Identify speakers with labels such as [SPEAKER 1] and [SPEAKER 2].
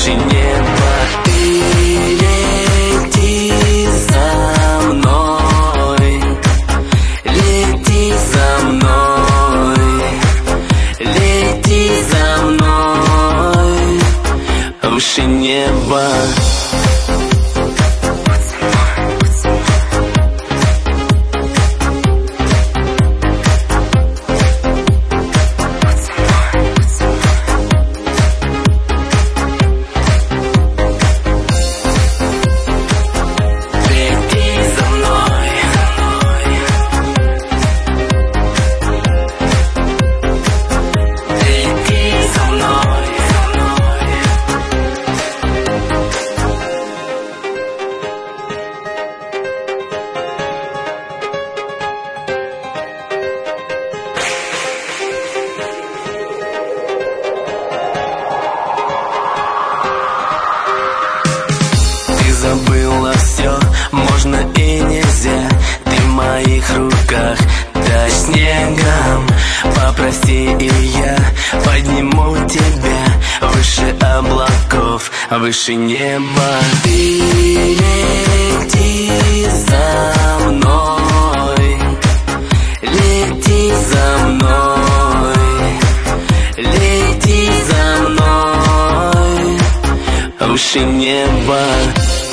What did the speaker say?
[SPEAKER 1] выше неба. Ты лети за мной, лети за мной, лети за мной, выше неба. Забыла все, можно и нельзя. Ты в моих руках, дождь снегом. Попроси, и я подниму тебя выше облаков, выше неба. Ты лети за мной, лети за мной, лети за мной, выше неба.